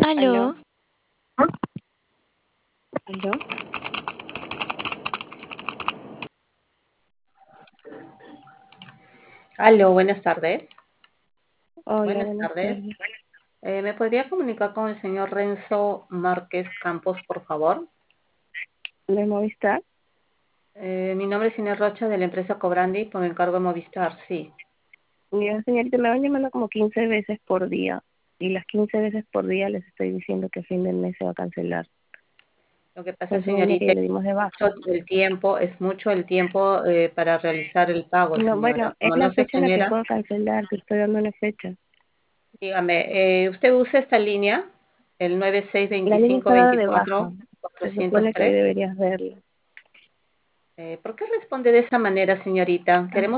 Aló, Aló, aló. Aló, buenas tardes. Hola, Buenas buenas tardes. tardes. ¿Me podría comunicar con el señor Renzo Márquez Campos, por favor? ¿De Movistar? Mi nombre es Inés Rocha de la empresa Cobrandi por encargo de Movistar, sí. Mira, señorita, me van llamando como 15 veces por día. Y las 15 veces por día les estoy diciendo que a fin del mes se va a cancelar. Lo que pasa, Es una línea que señorita, ya le dimos de baja. es mucho el tiempo para realizar el pago, No, señora. bueno, es Como la no se fecha en la que genera, puedo cancelar, te estoy dando una fecha. dígame, ¿usted usa esta línea? El La línea está dada de baja. Se supone que hoy 9624-403. deberías verla. ¿Por qué responde de esa manera, señorita? Ah, Queremos